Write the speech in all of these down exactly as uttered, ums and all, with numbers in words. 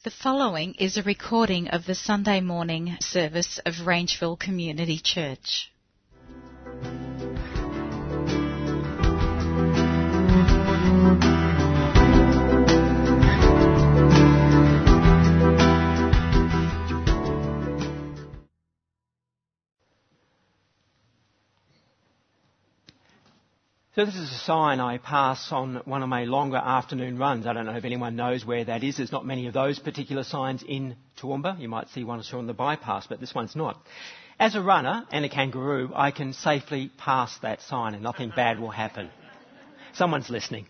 The following is a recording of the Sunday morning service of Rangeville Community Church. So this is a sign I pass on one of my longer afternoon runs. I don't know if anyone knows where that is. There's not many of those particular signs in Toowoomba. You might see one or two on the bypass, but this one's not. As a runner and a kangaroo, I can safely pass that sign and nothing bad will happen. Someone's listening.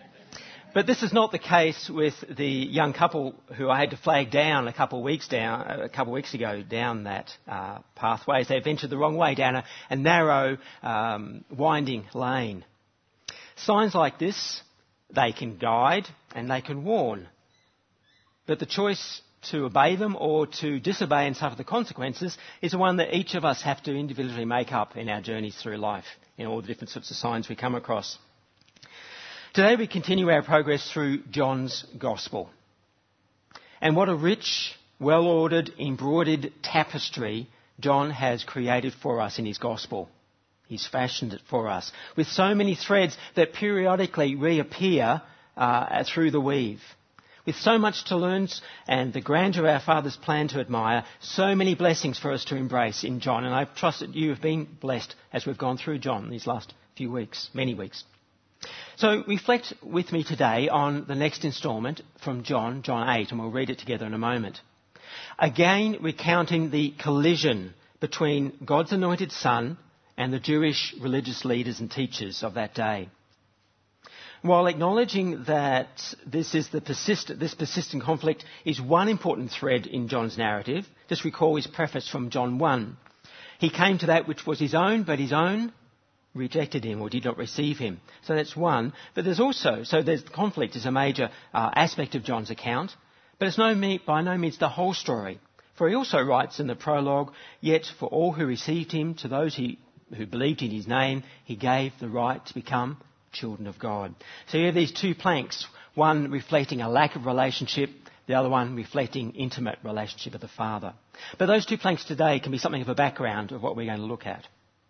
But this is not the case with the young couple who I had to flag down a couple of weeks down, a couple of weeks ago down that uh, pathway as they ventured the wrong way down a, a narrow, um, winding lane. Signs like this, they can guide and they can warn. But the choice to obey them or to disobey and suffer the consequences is the one that each of us have to individually make up in our journeys through life, in all the different sorts of signs we come across. Today we continue our progress through John's Gospel. And what a rich, well-ordered, embroidered tapestry John has created for us in his Gospel. He's fashioned it for us with so many threads that periodically reappear uh, through the weave. With so much to learn and the grandeur of our Father's plan to admire, so many blessings for us to embrace in John. And I trust that you have been blessed as we've gone through John these last few weeks, many weeks. So reflect with me today on the next instalment from John, John eight, and we'll read it together in a moment. Again, recounting the collision between God's anointed Son and the Jewish religious leaders and teachers of that day. While acknowledging that this is the persistent, this persistent conflict is one important thread in John's narrative, just recall his preface from John one. He came to that which was his own, but his own rejected him or did not receive him. So that's one. But there's also, so there's conflict is a major uh, aspect of John's account, but it's no, by no means the whole story. For he also writes in the prologue, yet for all who received him, to those he who believed in his name, he gave the right to become children of God. So you have these two planks, one reflecting a lack of relationship, the other one reflecting intimate relationship with the Father. But those two planks today can be something of a background of what we're going to look at.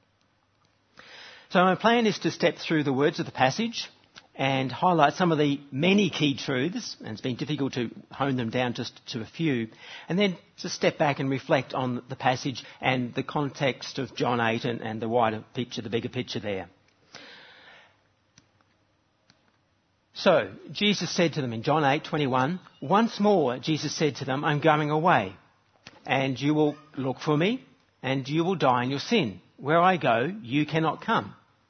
So my plan is to step through the words of the passage and highlight some of the many key truths, and it's been difficult to hone them down just to a few, and then just step back and reflect on the passage and the context of John eight and, and the wider picture, the bigger picture there. So, Jesus said to them in John eight twenty-one, once more Jesus said to them, I'm going away, and you will look for me, and you will die in your sin. Where I go, you cannot come.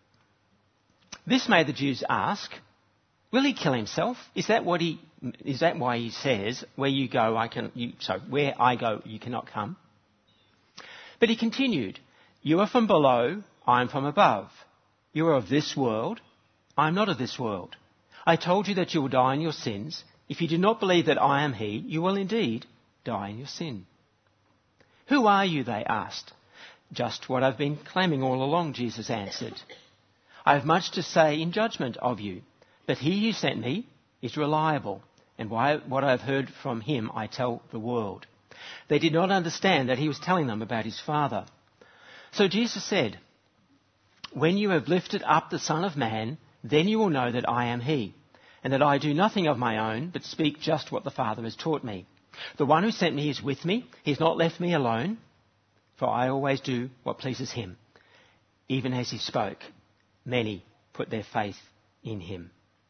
This made the Jews ask, will he kill himself? Is that what he, is that why he says, where you go, I can, you, so where I go, you cannot come? But he continued, you are from below, I am from above. You are of this world, I am not of this world. I told you that you will die in your sins. If you do not believe that I am he, you will indeed die in your sin. Who are you, they asked. Just what I've been claiming all along, Jesus answered. I have much to say in judgment of you, but he who sent me is reliable, and what I have heard from him I tell the world. They did not understand that he was telling them about his Father. So Jesus said, when you have lifted up the Son of Man, then you will know that I am he, and that I do nothing of my own, but speak just what the Father has taught me. The one who sent me is with me. He has not left me alone, for I always do what pleases him. Even as he spoke, many put their faith in him.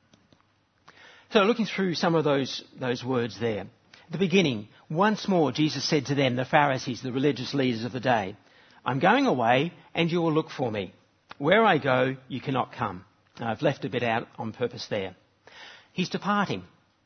So looking through some of those, those words there. At the beginning, once more Jesus said to them, the Pharisees, the religious leaders of the day, I'm going away and you will look for me. Where I go, you cannot come. Now, I've left a bit out on purpose there. He's departing.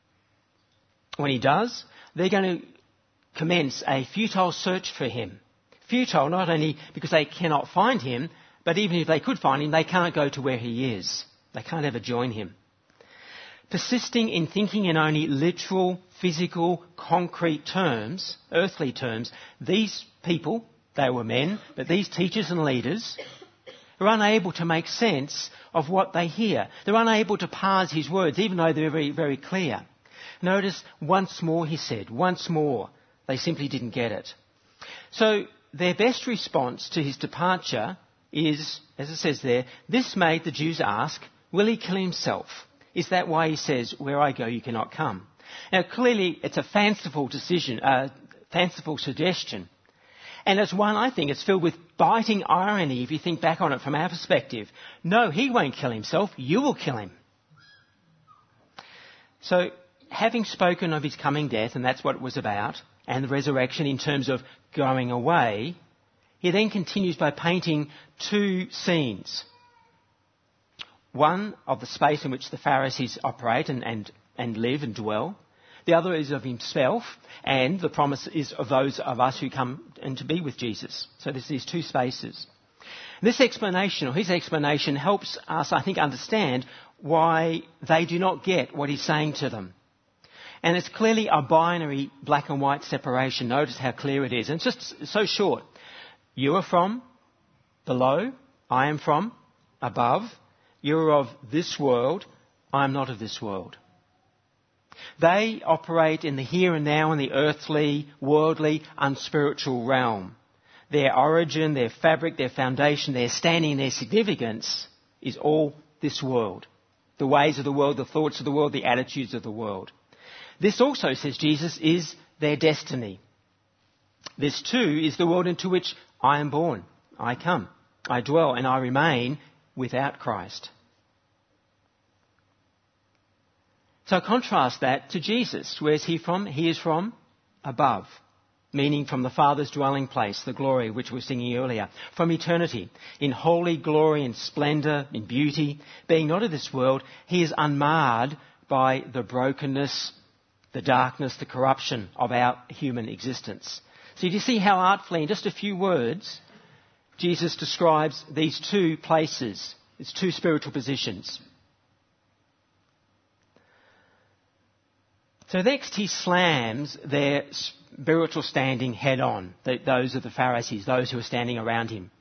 When he does, they're going to commence a futile search for him. Futile not only because they cannot find him, but even if they could find him, they can't go to where he is. They can't ever join him. Persisting in thinking in only literal, physical, concrete terms, earthly terms, these people, they were men, but these teachers and leaders are unable to make sense of what they hear. They're unable to parse his words, even though they're very, very clear. Notice, once more, he said, once more. They simply didn't get it. So their best response to his departure is, as it says there, this made the Jews ask, will he kill himself? Is that why he says, where I go you cannot come? Now clearly it's a fanciful decision, uh, fanciful suggestion. And it's one, I think, it's filled with biting irony if you think back on it from our perspective. No, he won't kill himself, you will kill him. So, having spoken of his coming death, and that's what it was about, and the resurrection in terms of going away, he then continues by painting two scenes. One of the space in which the Pharisees operate and, and, and live and dwell. The other is of himself, and the promise is of those of us who come and to be with Jesus. So there's these two spaces. This explanation, or his explanation, helps us, I think, understand why they do not get what he's saying to them. And it's clearly a binary black and white separation. Notice how clear it is. And it's just so short. You are from below. I am from above. You are of this world. I am not of this world. They operate in the here and now, in the earthly, worldly, unspiritual realm. Their origin, their fabric, their foundation, their standing, their significance is all this world. The ways of the world, the thoughts of the world, the attitudes of the world. This also, says Jesus, is their destiny. This too is the world into which I am born. I come, I dwell, and I remain without Christ. So contrast that to Jesus. Where is he from? He is from above, meaning from the Father's dwelling place, the glory which we were singing earlier, from eternity, in holy glory and splendour, in beauty. Being not of this world, he is unmarred by the brokenness, the darkness, the corruption of our human existence. So do you see how artfully, in just a few words, Jesus describes these two places, its two spiritual positions. So next he slams their spiritual standing head on, those of the Pharisees, those who are standing around him.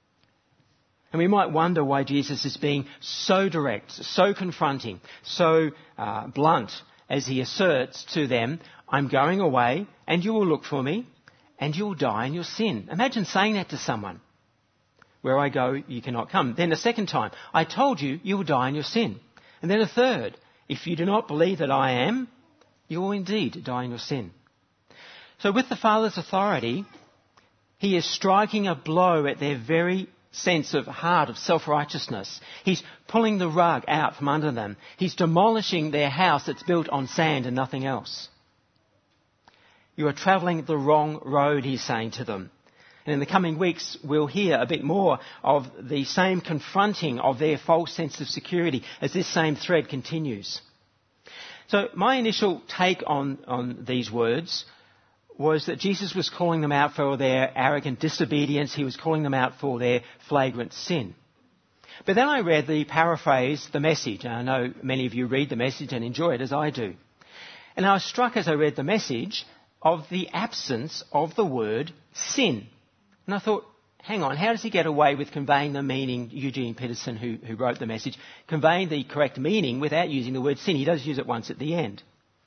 And we might wonder why Jesus is being so direct, so confronting, so uh, blunt as he asserts to them, I'm going away and you will look for me and you will die in your sin. Imagine saying that to someone. Where I go, you cannot come. Then a second time, I told you, you will die in your sin. And then a third, if you do not believe that I am, you will indeed die in your sin. So with the Father's authority, he is striking a blow at their very sense of heart, of self-righteousness. He's pulling the rug out from under them. He's demolishing their house that's built on sand and nothing else. You are travelling the wrong road, he's saying to them. And in the coming weeks, we'll hear a bit more of the same confronting of their false sense of security as this same thread continues. So my initial take on, on these words was that Jesus was calling them out for their arrogant disobedience. He was calling them out for their flagrant sin. But then I read the paraphrase, the Message. And I know many of you read the Message and enjoy it as I do. And I was struck as I read the Message of the absence of the word sin. And I thought, hang on, how does he get away with conveying the meaning, Eugene Peterson, who, who wrote the Message, conveying the correct meaning without using the word sin? He does use it once at the end.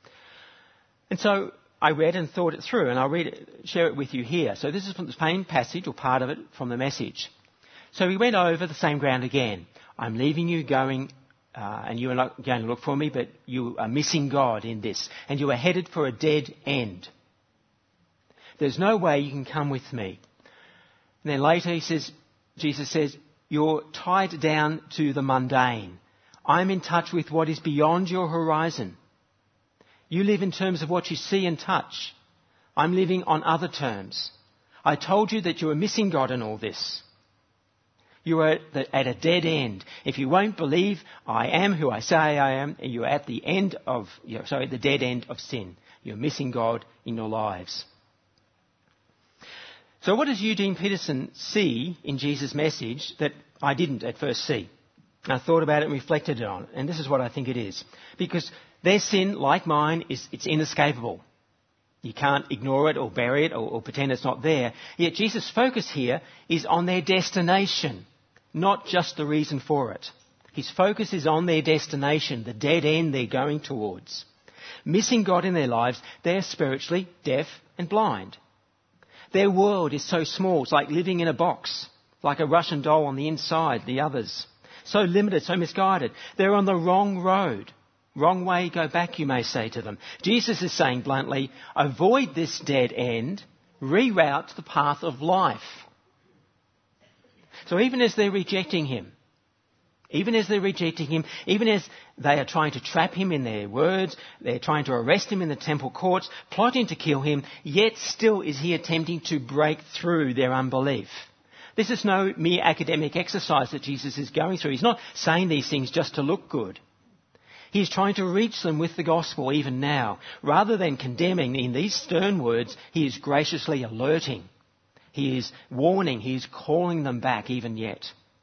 And so I read and thought it through, and I'll read it, share it with you here. So this is from the same passage, or part of it, from the Message. So we went over the same ground again. I'm leaving you going, uh, and you are not going to look for me, but you are missing God in this, and you are headed for a dead end. There's no way you can come with me. And then later he says, Jesus says, you're tied down to the mundane. I'm in touch with what is beyond your horizon. You live in terms of what you see and touch. I'm living on other terms. I told you that you are missing God in all this. You are at a dead end. If you won't believe I am who I say I am, you're at the end of, sorry, the dead end of sin. You're missing God in your lives. So what does Eugene Peterson see in Jesus' message that I didn't at first see? I thought about it and reflected on it, and this is what I think it is. Because their sin, like mine, is it's inescapable. You can't ignore it or bury it or, or pretend it's not there. Yet Jesus' focus here is on their destination, not just the reason for it. His focus is on their destination, the dead end they're going towards. Missing God in their lives, they're spiritually deaf and blind. Their world is so small, it's like living in a box, like a Russian doll on the inside, the others. So limited, so misguided. They're on the wrong road. Wrong way, go back, you may say to them. Jesus is saying bluntly, avoid this dead end, reroute the path of life. So even as they're rejecting him, even as they're rejecting him, even as they are trying to trap him in their words, they're trying to arrest him in the temple courts, plotting to kill him, yet still is he attempting to break through their unbelief. This is no mere academic exercise that Jesus is going through. He's not saying these things just to look good. He's trying to reach them with the gospel even now. Rather than condemning in these stern words, he is graciously alerting. He is warning. He is calling them back even yet.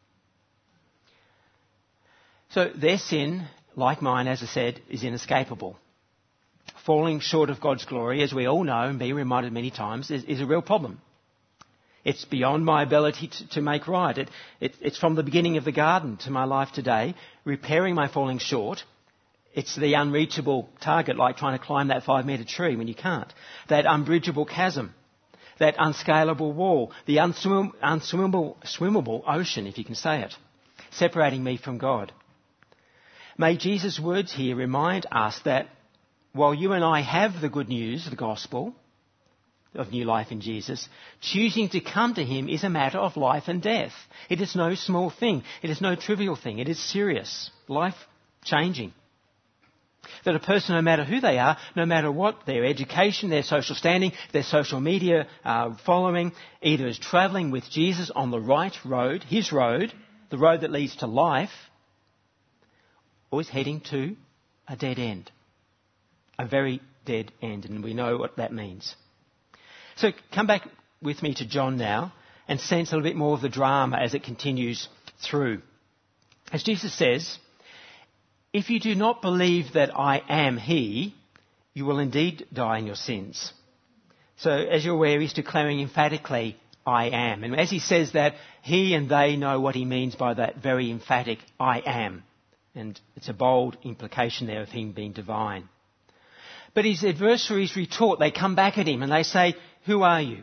So their sin, like mine, as I said, is inescapable. Falling short of God's glory, as we all know and be reminded many times, is, is a real problem. It's beyond my ability to, to make right. It, it, it's from the beginning of the garden to my life today, repairing my falling short. It's the unreachable target, like trying to climb that five-metre tree when you can't. That unbridgeable chasm, that unscalable wall, the unswim, unswimmable swimmable ocean, if you can say it, separating me from God. May Jesus' words here remind us that while you and I have the good news, the gospel of new life in Jesus, choosing to come to him is a matter of life and death. It is no small thing. It is no trivial thing. It is serious, life-changing. That a person, no matter who they are, no matter what their education, their social standing, their social media uh, following, either is travelling with Jesus on the right road, his road, the road that leads to life, or is heading to a dead end. A very dead end, and we know what that means. So come back with me to John now and sense a little bit more of the drama as it continues through. As Jesus says, if you do not believe that I am he, you will indeed die in your sins. So as you're aware, he's declaring emphatically, I am. And as he says that, he and they know what he means by that very emphatic, I am. And it's a bold implication there of him being divine. But his adversaries retort. They come back at him and they say, who are you?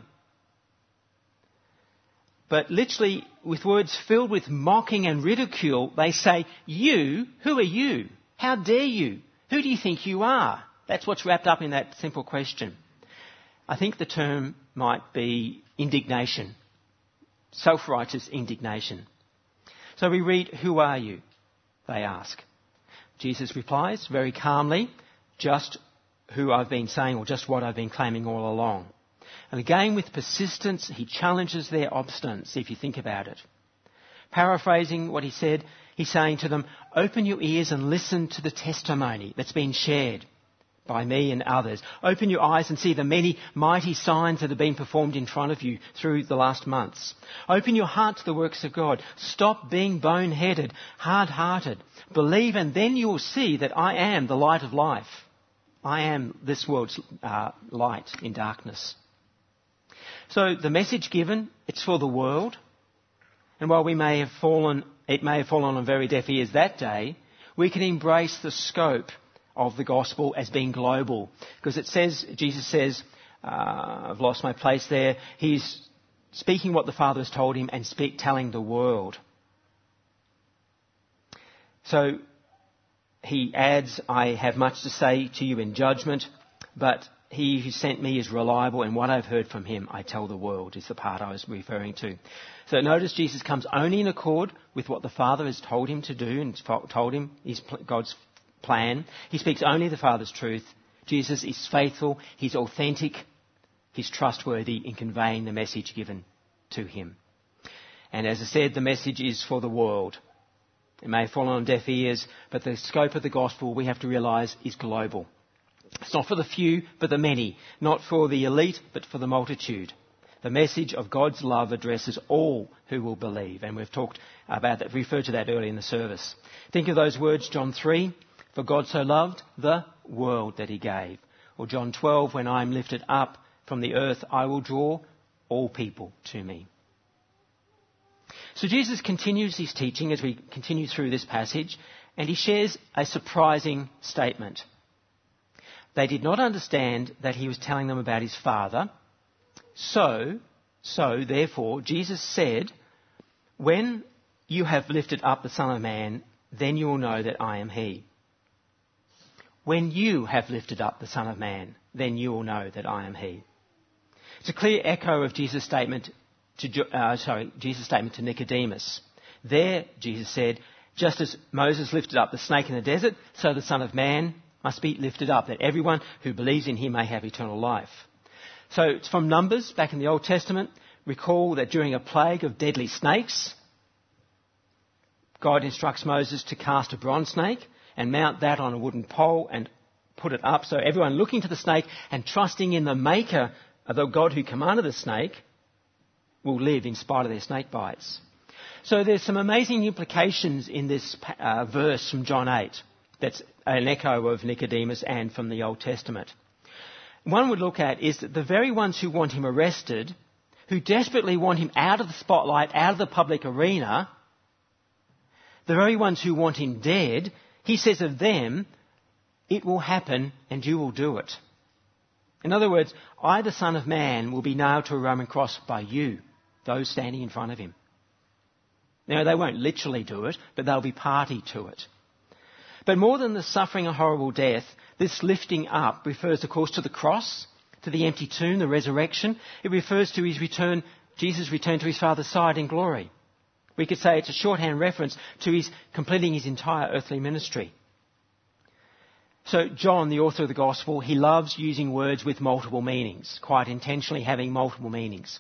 But literally, with words filled with mocking and ridicule, they say, you? Who are you? How dare you? Who do you think you are? That's what's wrapped up in that simple question. I think the term might be indignation. Self-righteous indignation. So we read, who are you? They ask. Jesus replies very calmly, just who I've been saying or just what I've been claiming all along. And again, with persistence, he challenges their obstinance, if you think about it. Paraphrasing what he said, he's saying to them, open your ears and listen to the testimony that's been shared by me and others. Open your eyes and see the many mighty signs that have been performed in front of you through the last months. Open your heart to the works of God. Stop being bone-headed, hard-hearted. Believe, and then you will see that I am the light of life. I am this world's uh, light in darkness. So the message given, it's for the world. And while we may have fallen, it may have fallen on very deaf ears that day, we can embrace the scope of the gospel as being global. Because it says, Jesus says, uh, I've lost my place there, he's speaking what the Father has told him and speak, telling the world. So he adds, I have much to say to you in judgment, but he who sent me is reliable, and what I've heard from him I tell the world, is the part I was referring to. So notice Jesus comes only in accord with what the Father has told him to do and told him is God's plan. He speaks only the Father's truth. Jesus is faithful, he's authentic, he's trustworthy in conveying the message given to him. And as I said, the message is for the world. It may fall on deaf ears, but the scope of the gospel, we have to realise, is global. It's not for the few, but the many. Not for the elite, but for the multitude. The message of God's love addresses all who will believe. And we've talked about that, referred to that earlier in the service. Think of those words, John three, for God so loved the world that he gave. Or John twelve, when I am lifted up from the earth, I will draw all people to me. So Jesus continues his teaching as we continue through this passage, and he shares a surprising statement. They did not understand that he was telling them about his Father. So, so therefore, Jesus said, when you have lifted up the Son of Man, then you will know that I am he. When you have lifted up the Son of Man, then you will know that I am he. It's a clear echo of Jesus' statement to, uh, sorry, Jesus' statement to Nicodemus. There, Jesus said, just as Moses lifted up the snake in the desert, so the Son of Man must be lifted up, that everyone who believes in him may have eternal life. So it's from Numbers, back in the Old Testament. Recall that during a plague of deadly snakes, God instructs Moses to cast a bronze snake and mount that on a wooden pole and put it up. So everyone looking to the snake and trusting in the maker of the God who commanded the snake will live in spite of their snake bites. So there's some amazing implications in this uh, verse from John eight. That's an echo of Nicodemus and from the Old Testament. One would look at is that the very ones who want him arrested, who desperately want him out of the spotlight, out of the public arena, the very ones who want him dead, he says of them, it will happen and you will do it. In other words, I, the Son of Man, will be nailed to a Roman cross by you, those standing in front of him. Now, they won't literally do it, but they'll be party to it. But more than the suffering a horrible death, this lifting up refers, of course, to the cross, to the empty tomb, the resurrection. It refers to his return, Jesus' return to his Father's side in glory. We could say it's a shorthand reference to his completing his entire earthly ministry. So John, the author of the Gospel, he loves using words with multiple meanings, quite intentionally having multiple meanings.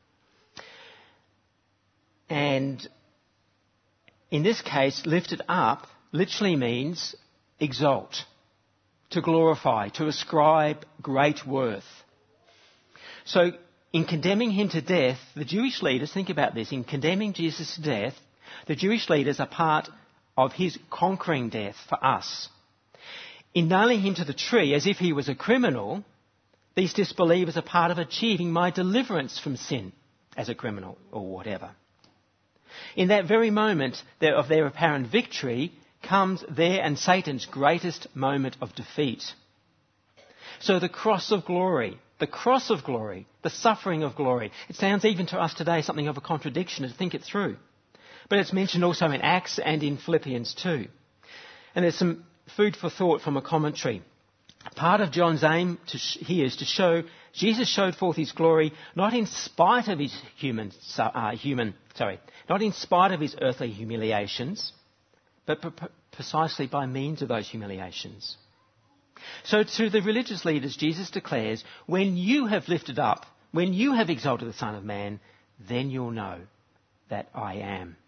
And in this case, lifted up literally means exalt, to glorify, to ascribe great worth. So in condemning him to death, the Jewish leaders, think about this, in condemning Jesus to death, the Jewish leaders are part of his conquering death for us. In nailing him to the tree as if he was a criminal, these disbelievers are part of achieving my deliverance from sin as a criminal or whatever. In that very moment of their apparent victory comes their and Satan's greatest moment of defeat. So the cross of glory, the cross of glory, the suffering of glory. It sounds even to us today something of a contradiction to think it through. But it's mentioned also in Acts and in Philippians too. And there's some food for thought from a commentary. Part of John's aim to sh- here is to show Jesus showed forth his glory not in spite of his human, uh, human, sorry, not in spite of his earthly humiliations, but pre- precisely by means of those humiliations. So to the religious leaders, Jesus declares, when you have lifted up, when you have exalted the Son of Man, then you'll know that I am.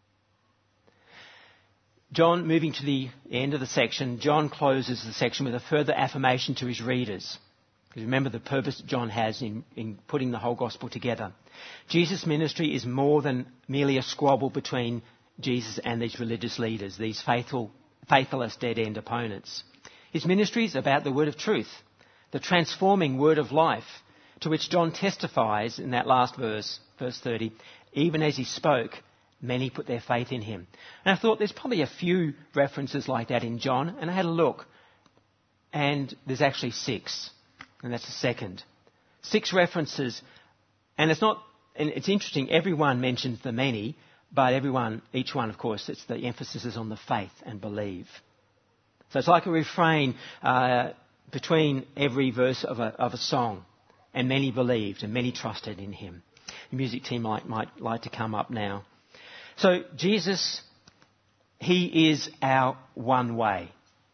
John, moving to the end of the section, John closes the section with a further affirmation to his readers. Because remember the purpose John has in, in putting the whole gospel together. Jesus' ministry is more than merely a squabble between Jesus and these religious leaders, these faithful, faithless dead-end opponents. His ministry is about the word of truth, the transforming word of life, to which John testifies in that last verse, verse thirty, even as he spoke, many put their faith in him. And I thought there's probably a few references like that in John, and I had a look, and there's actually six, and that's the second. Six references, and it's not, and it's interesting, everyone mentions the many, but everyone, each one, of course, it's the emphasis is on the faith and believe. So it's like a refrain uh, between every verse of a, of a song, and many believed and many trusted in him. The music team might, might like to come up now. So Jesus, he is our one way.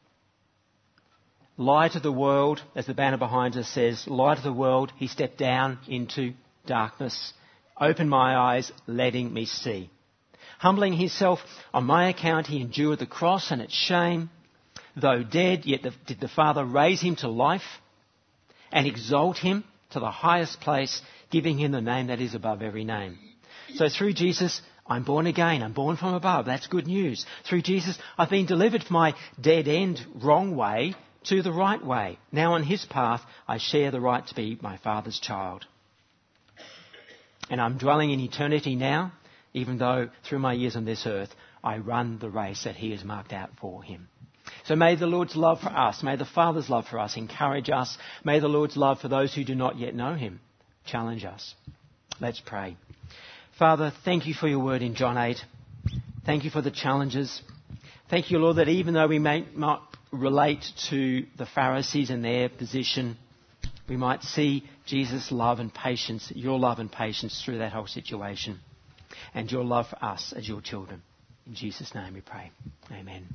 Light of the world, as the banner behind us says, light of the world, he stepped down into darkness, opened my eyes, letting me see. Humbling himself on my account, he endured the cross and its shame. Though dead, yet the, did the Father raise him to life and exalt him to the highest place, giving him the name that is above every name. So through Jesus, I'm born again. I'm born from above. That's good news. Through Jesus, I've been delivered from my dead end, wrong way, to the right way. Now on his path, I share the right to be my Father's child. And I'm dwelling in eternity now, even though through my years on this earth, I run the race that he has marked out for him. So may the Lord's love for us, may the Father's love for us encourage us. May the Lord's love for those who do not yet know him challenge us. Let's pray. Father, thank you for your word in John eight. Thank you for the challenges. Thank you, Lord, that even though we may not relate to the Pharisees and their position, we might see Jesus' love and patience, your love and patience through that whole situation, and your love for us as your children. In Jesus' name we pray. Amen.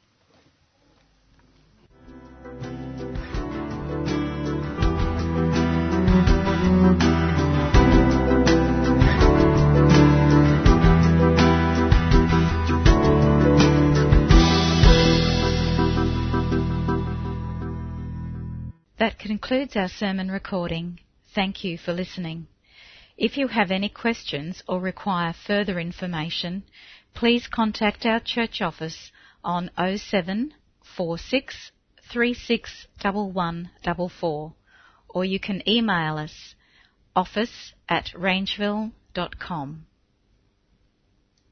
That concludes our sermon recording. Thank you for listening. If you have any questions or require further information, please contact our church office on oh seven four six three six one one four four, or you can email us office at rangeville dot com.